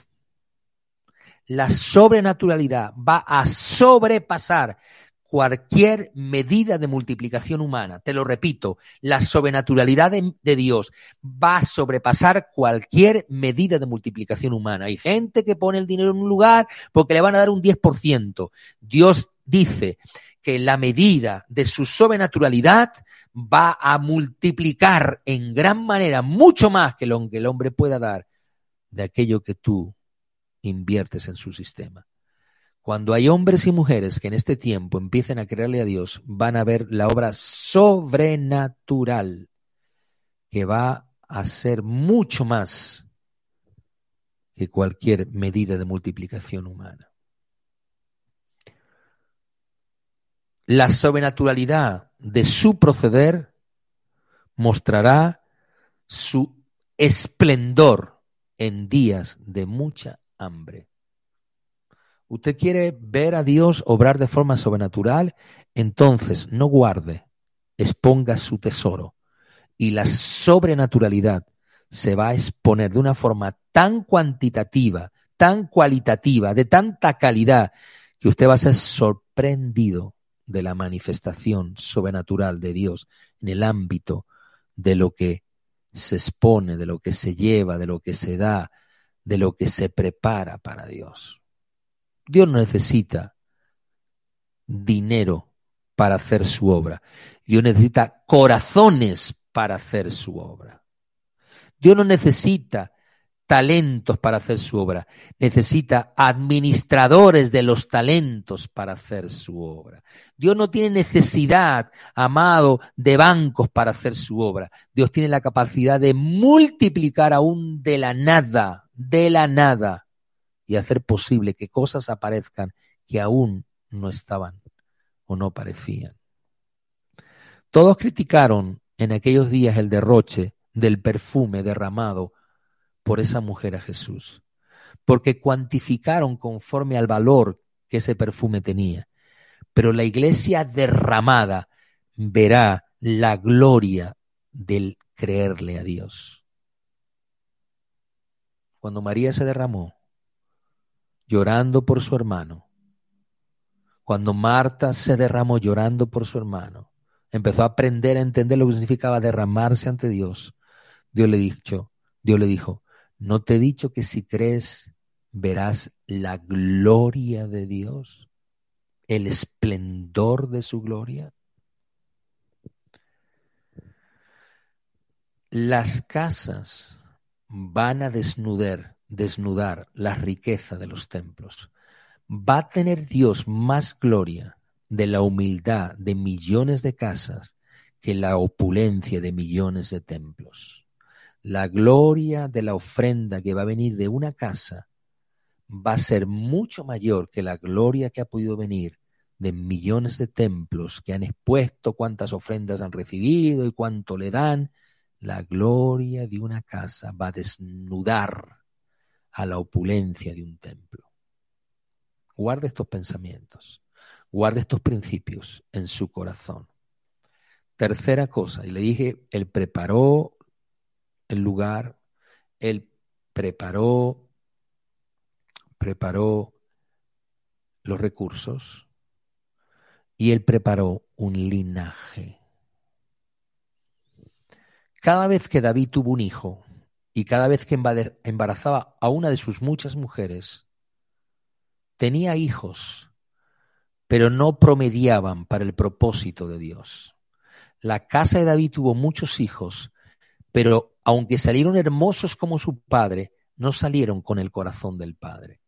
va a sobrepasar cualquier medida de multiplicación humana. Te lo repito, la sobrenaturalidad de Dios va a sobrepasar cualquier medida de multiplicación humana. Hay gente que pone el dinero en un lugar porque le van a dar un 10%. Dios dice que la medida de su sobrenaturalidad va a multiplicar en gran manera, mucho más que lo que el hombre pueda dar, de aquello que tú inviertes en su sistema. Cuando hay hombres y mujeres que en este tiempo empiecen a creerle a Dios, van a ver la obra sobrenatural que va a ser mucho más que cualquier medida de multiplicación humana. La sobrenaturalidad de su proceder mostrará su esplendor en días de mucha hambre. ¿Usted quiere ver a Dios obrar de forma sobrenatural? Entonces no guarde, exponga su tesoro y la sobrenaturalidad se va a exponer de una forma tan cuantitativa, tan cualitativa, de tanta calidad, que usted va a ser sorprendido de la manifestación sobrenatural de Dios en el ámbito de lo que se expone, de lo que se lleva, de lo que se da, de lo que se prepara para Dios. Dios no necesita dinero para hacer su obra. Dios necesita corazones para hacer su obra. Dios no necesita talentos para hacer su obra. Necesita administradores de los talentos para hacer su obra. Dios no tiene necesidad, amado, de bancos para hacer su obra. Dios tiene la capacidad de multiplicar aún de la nada, y hacer posible que cosas aparezcan que aún no estaban o no parecían. Todos criticaron en aquellos días el derroche del perfume derramado por esa mujer a Jesús, porque cuantificaron conforme al valor que ese perfume tenía. Pero la iglesia derramada verá la gloria del creerle a Dios. Cuando María se derramó, llorando por su hermano, cuando Marta se derramó llorando por su hermano, empezó a aprender a entender lo que significaba derramarse ante Dios. Dios le dijo, ¿No te he dicho que si crees verás la gloria de Dios, el esplendor de su gloria? Las casas van a desnudar la riqueza de los templos. Va a tener Dios más gloria de la humildad de millones de casas que la opulencia de millones de templos. La gloria de la ofrenda que va a venir de una casa va a ser mucho mayor que la gloria que ha podido venir de millones de templos que han expuesto cuántas ofrendas han recibido y cuánto le dan. La gloria de una casa va a desnudar a la opulencia de un templo. Guarde estos pensamientos, guarde estos principios en su corazón. Tercera cosa, y le dije, él preparó el lugar, él preparó los recursos y él preparó un linaje. Cada vez que David tuvo un hijo y cada vez que embarazaba a una de sus muchas mujeres, tenía hijos, pero no promediaban para el propósito de Dios. La casa de David tuvo muchos hijos, pero aunque salieron hermosos como su padre, no salieron con el corazón del padre.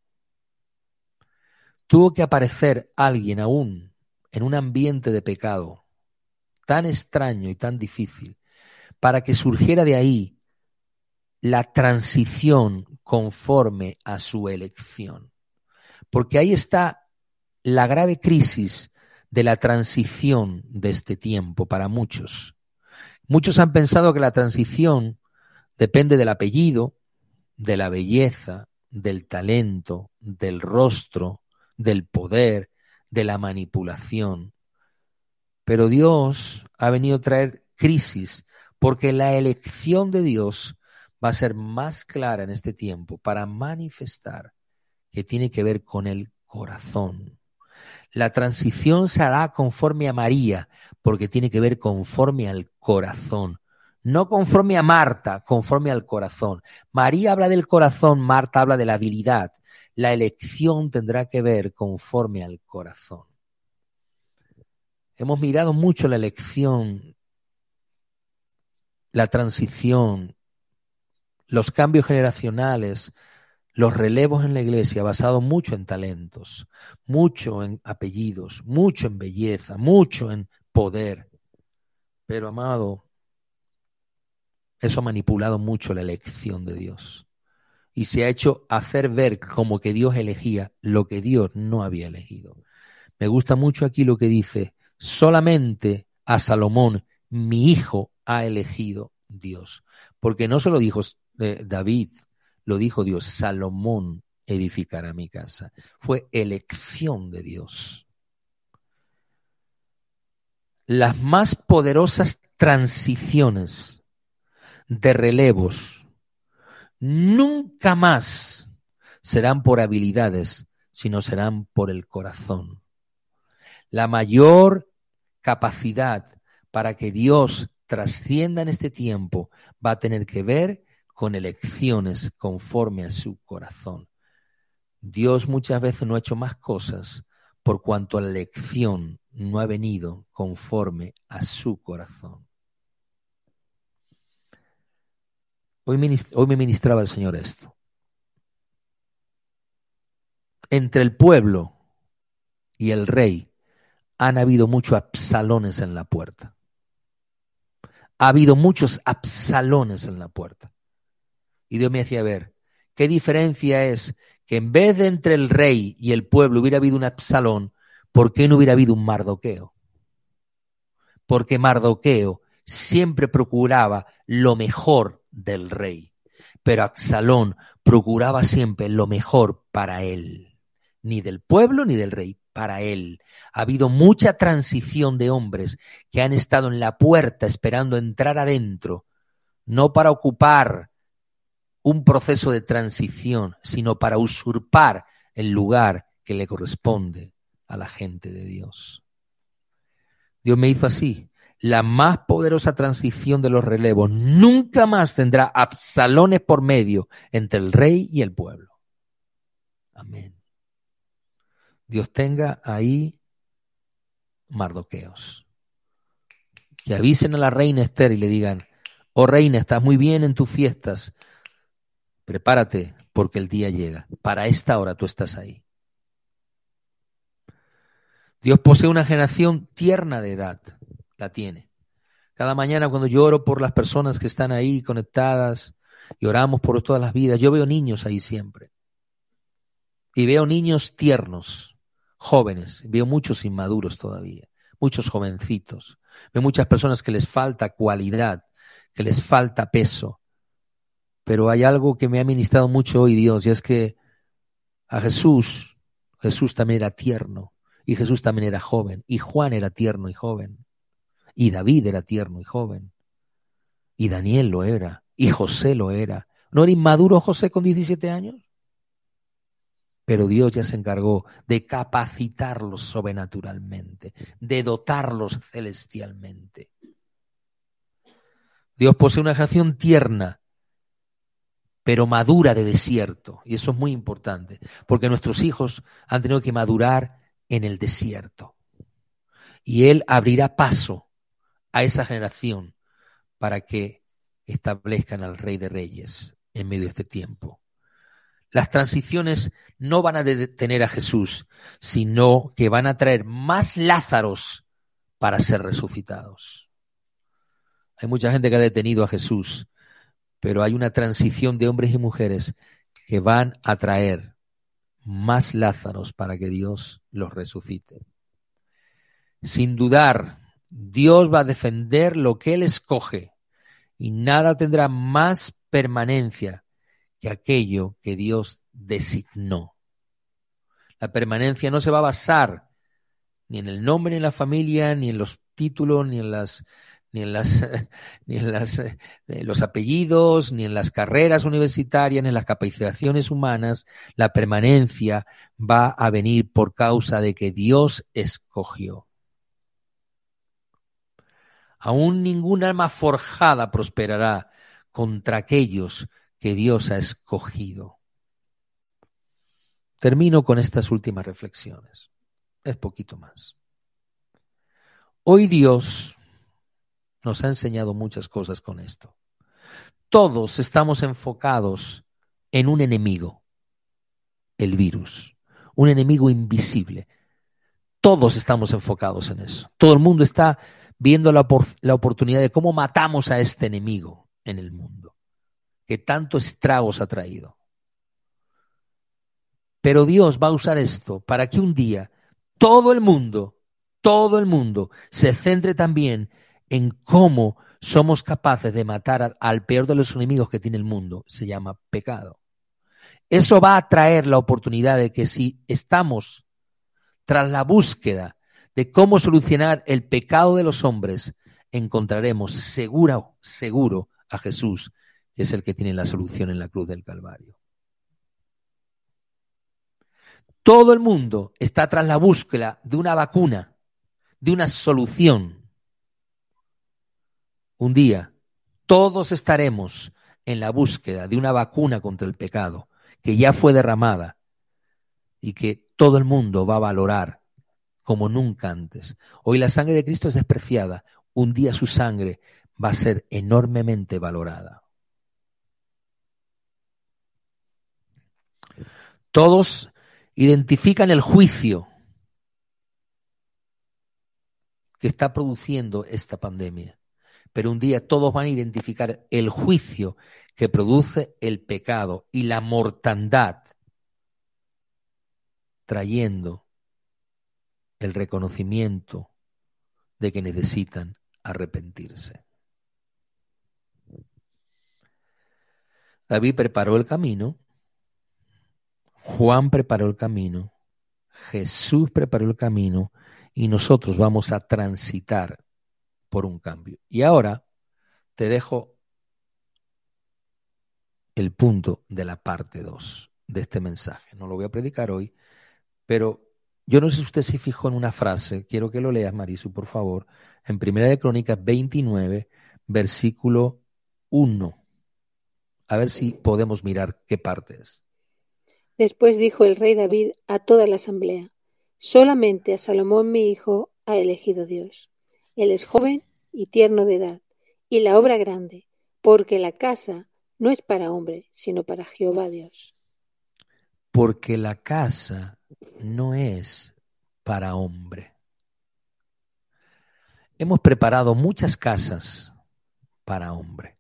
Tuvo que aparecer alguien aún en un ambiente de pecado tan extraño y tan difícil para que surgiera de ahí la transición conforme a su elección. Porque ahí está la grave crisis de la transición de este tiempo para muchos. Muchos han pensado que la transición depende del apellido, de la belleza, del talento, del rostro, del poder, de la manipulación. Pero Dios ha venido a traer crisis porque la elección de Dios va a ser más clara en este tiempo para manifestar que tiene que ver con el corazón. La transición se hará conforme a María porque tiene que ver conforme al corazón. No conforme a Marta, conforme al corazón. María habla del corazón, Marta habla de la habilidad. La elección tendrá que ver conforme al corazón. Hemos mirado mucho la elección, la transición, los cambios generacionales, los relevos en la iglesia basados mucho en talentos, mucho en apellidos, mucho en belleza, mucho en poder. Pero, amado, eso ha manipulado mucho la elección de Dios y se ha hecho hacer ver como que Dios elegía lo que Dios no había elegido. Me gusta mucho aquí lo que dice: solamente a Salomón, mi hijo, ha elegido Dios. Porque no se lo dijo David, lo dijo Dios: Salomón edificará mi casa. Fue elección de Dios. Las más poderosas transiciones de relevos nunca más serán por habilidades, sino serán por el corazón. La mayor capacidad para que Dios trascienda en este tiempo va a tener que ver con elecciones conforme a su corazón. Dios muchas veces no ha hecho más cosas por cuanto la elección no ha venido conforme a su corazón. Hoy me ministraba el Señor esto. Entre el pueblo y el rey han habido muchos Absalones en la puerta. Ha habido muchos Absalones en la puerta. Y Dios me hacía ver, ¿qué diferencia es que en vez de entre el rey y el pueblo hubiera habido un Absalón, ¿por qué no hubiera habido un Mardoqueo? Porque Mardoqueo siempre procuraba lo mejor del rey, pero Absalón procuraba siempre lo mejor para él, ni del pueblo ni del rey, para él. Ha habido mucha transición de hombres que han estado en la puerta esperando entrar adentro, no para ocupar un proceso de transición, sino para usurpar el lugar que le corresponde a la gente de Dios. Dios me hizo así. la más poderosa transición de los relevos. Nunca más tendrá Absalones por medio entre el rey y el pueblo. Amén. Dios tenga ahí Mardoqueos. Que avisen a la reina Esther y le digan: oh reina, estás muy bien en tus fiestas. Prepárate porque el día llega. Para esta hora tú estás ahí. Dios posee una generación tierna de edad. La tiene. Cada mañana cuando yo oro por las personas que están ahí conectadas y oramos por todas las vidas, yo veo niños ahí siempre. Y veo niños tiernos, jóvenes. Veo muchos inmaduros todavía, muchos jovencitos. Veo muchas personas que les falta cualidad, que les falta peso. Pero hay algo que me ha ministrado mucho hoy Dios, y es que a Jesús también era tierno, y Jesús también era joven, y Juan era tierno y joven, y David era tierno y joven, y Daniel lo era, y José lo era. ¿No era inmaduro José con 17 años? Pero Dios ya se encargó de capacitarlos sobrenaturalmente, de dotarlos celestialmente. Dios posee una generación tierna, pero madura de desierto. Y eso es muy importante, porque nuestros hijos han tenido que madurar en el desierto. Y Él abrirá paso a esa generación para que establezcan al Rey de Reyes en medio de este tiempo. Las transiciones no van a detener a Jesús, sino que van a traer más Lázaros para ser resucitados. Hay mucha gente que ha detenido a Jesús, pero hay una transición de hombres y mujeres que van a traer más Lázaros para que Dios los resucite. Sin dudar, Dios va a defender lo que Él escoge y nada tendrá más permanencia que aquello que Dios designó. La permanencia no se va a basar ni en el nombre, ni en la familia, ni en los títulos, ni en los apellidos, ni en las carreras universitarias, ni en las capacitaciones humanas. La permanencia va a venir por causa de que Dios escogió. Aún ningún alma forjada prosperará contra aquellos que Dios ha escogido. Termino con estas últimas reflexiones. Es poquito más. Hoy Dios nos ha enseñado muchas cosas con esto. Todos estamos enfocados en un enemigo, el virus, un enemigo invisible. Todos estamos enfocados en eso. Todo el mundo está viendo la oportunidad de cómo matamos a este enemigo en el mundo, que tanto estragos ha traído. Pero Dios va a usar esto para que un día todo el mundo se centre también en cómo somos capaces de matar al peor de los enemigos que tiene el mundo. Se llama pecado. Eso va a traer la oportunidad de que si estamos tras la búsqueda de cómo solucionar el pecado de los hombres, encontraremos seguro a Jesús, que es el que tiene la solución en la cruz del Calvario. Todo el mundo está tras la búsqueda de una vacuna, de una solución. Un día, todos estaremos en la búsqueda de una vacuna contra el pecado, que ya fue derramada y que todo el mundo va a valorar como nunca antes. Hoy la sangre de Cristo es despreciada. Un día su sangre va a ser enormemente valorada. Todos identifican el juicio que está produciendo esta pandemia. Pero un día todos van a identificar el juicio que produce el pecado y la mortandad, trayendo el reconocimiento de que necesitan arrepentirse. David preparó el camino, Juan preparó el camino, Jesús preparó el camino y nosotros vamos a transitar por un cambio. Y ahora te dejo el punto de la parte 2 de este mensaje. No lo voy a predicar hoy, pero Yo no sé si usted se fijó en una frase, quiero que lo leas, Marisu, por favor, en Primera de Crónicas 29, versículo 1. A ver si podemos mirar qué parte es. Después dijo el rey David a toda la asamblea: solamente a Salomón mi hijo ha elegido Dios. Él es joven y tierno de edad, y la obra grande, porque la casa no es para hombre, sino para Jehová Dios. Porque la casa no es para hombre. Hemos preparado muchas casas para hombre.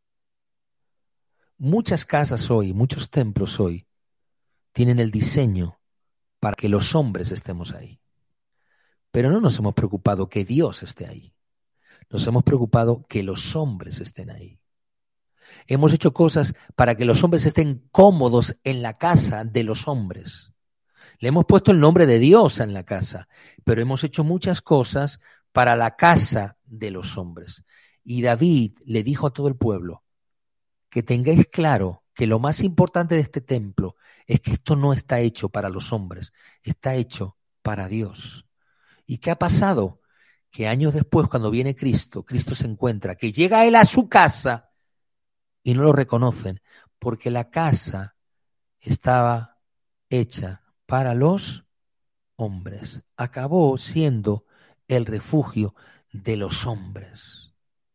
Muchas casas hoy, muchos templos hoy, tienen el diseño para que los hombres estemos ahí. Pero no nos hemos preocupado que Dios esté ahí. Nos hemos preocupado que los hombres estén ahí. Hemos hecho cosas para que los hombres estén cómodos en la casa de los hombres. Le hemos puesto el nombre de Dios en la casa, pero hemos hecho muchas cosas para la casa de los hombres. Y David le dijo a todo el pueblo que tengáis claro que lo más importante de este templo es que esto no está hecho para los hombres, está hecho para Dios. ¿Y qué ha pasado? Que años después, cuando viene Cristo, Cristo se encuentra que llega él a su casa y no lo reconocen, porque la casa estaba hecha para los hombres. Acabó siendo el refugio de los hombres.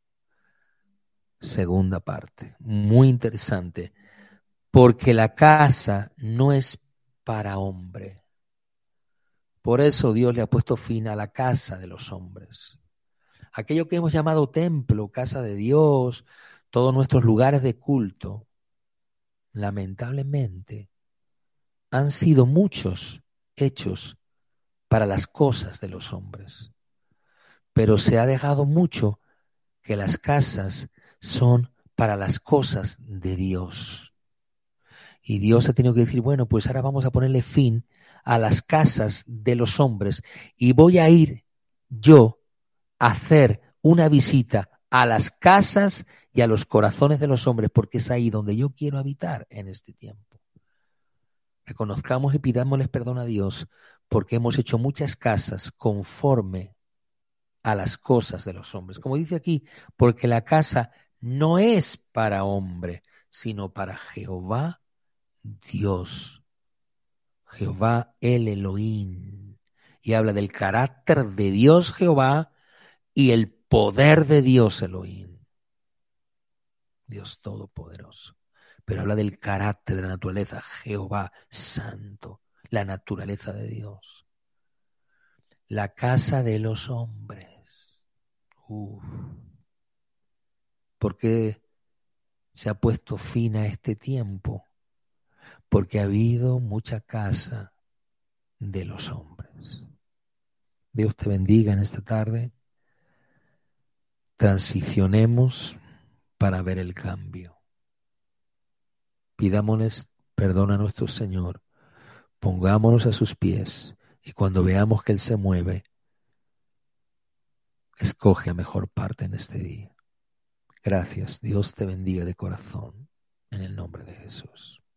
Segunda parte, muy interesante, porque la casa no es para hombre. Por eso Dios le ha puesto fin a la casa de los hombres. Aquello que hemos llamado templo, casa de Dios, todos nuestros lugares de culto, lamentablemente, han sido muchos hechos para las cosas de los hombres. Pero se ha dejado mucho que las casas son para las cosas de Dios. Y Dios ha tenido que decir, bueno, pues ahora vamos a ponerle fin a las casas de los hombres y voy a ir yo a hacer una visita a las casas y a los corazones de los hombres, porque es ahí donde yo quiero habitar en este tiempo. Reconozcamos y pidámosles perdón a Dios porque hemos hecho muchas casas conforme a las cosas de los hombres. Como dice aquí, porque la casa no es para hombre, sino para Jehová Dios. Jehová el Elohim. Y habla del carácter de Dios Jehová y el poder de Dios Elohim. Dios Todopoderoso. Pero habla del carácter de la naturaleza, Jehová Santo, la naturaleza de Dios. La casa de los hombres. ¿Por qué se ha puesto fin a este tiempo? Porque ha habido mucha casa de los hombres. Dios te bendiga en esta tarde. Transicionemos para ver el cambio. Pidámosles perdón a nuestro Señor. Pongámonos a sus pies y cuando veamos que Él se mueve, escoge la mejor parte en este día. Gracias. Dios te bendiga de corazón en el nombre de Jesús.